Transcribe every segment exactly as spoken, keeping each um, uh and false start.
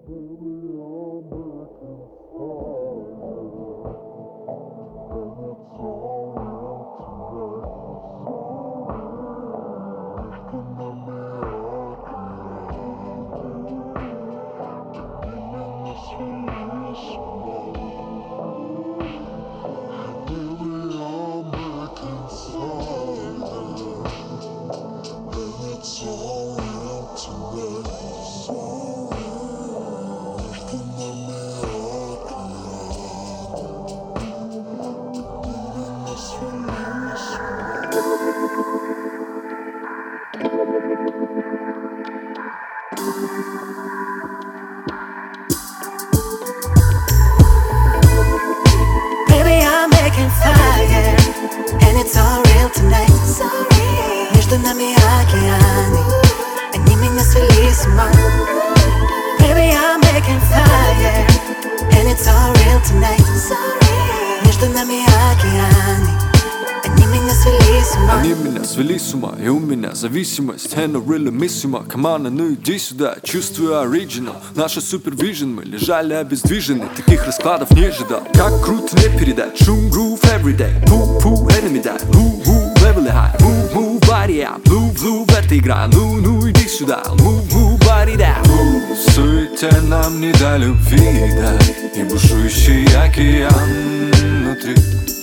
Baby, I'm making fire, and it's all real tonight. Между нами океаны, они меня свели с ума. Baby, I'm making fire, and it's all real tonight. Между нами океаны, они меня свели с ума. Они меня свели с ума, и у меня зависимость. Hello, really miss you, команда, ну иди сюда. Чувствую оригинал, наша супервижн. Мы лежали обездвижены, таких раскладов не ожидал. Как круто не передать, шум, грув, everyday. Пу-пу, enemy die, ву-ву, level high. Move, body out, blue, blue, в этой игра. Ну, ну иди сюда, move, move, body down. В суете нам не до любви, да. И бушующий океан внутри.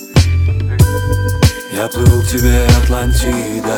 Я плыл к тебе, Атлантида.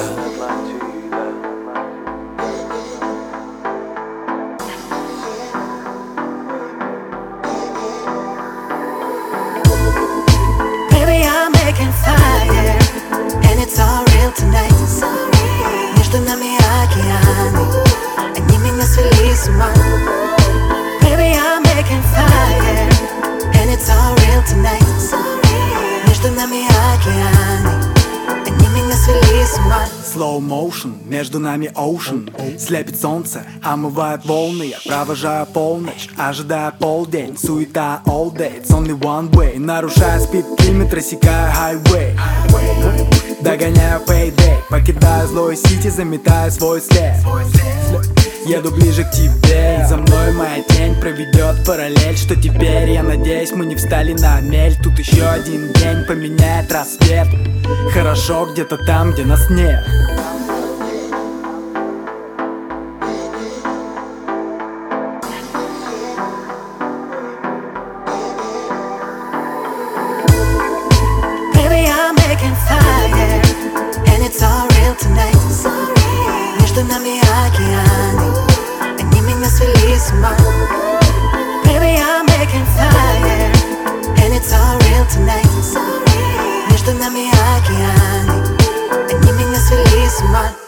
Baby, I'm making fire, and it's all real tonight. Между нами океаны, они меня свели с ума. Baby, I'm making fire, and it's all real tonight. Между нами океаны, они меня свели с ума. Slow motion, между нами ocean. Слепит солнце, омывает волны. Я провожаю полночь, ожидая полдень. Суета all day, it's only one way. Нарушая спид-лимит, рассекаю highway. Догоняю payday, покидаю злой сити, заметаю свой след. Еду ближе к тебе, и за мной моя тень проведет параллель. Что теперь, я надеюсь, мы не встали на мель. Тут еще один день поменяет рассвет. Хорошо где-то там, где нас нет. Baby, I'm making fire, and it's all real tonight. Между нами океаны, они меня свели с ума. Baby, I'm making fire, and it's all real tonight. Между нами океаны, они меня свели с ума.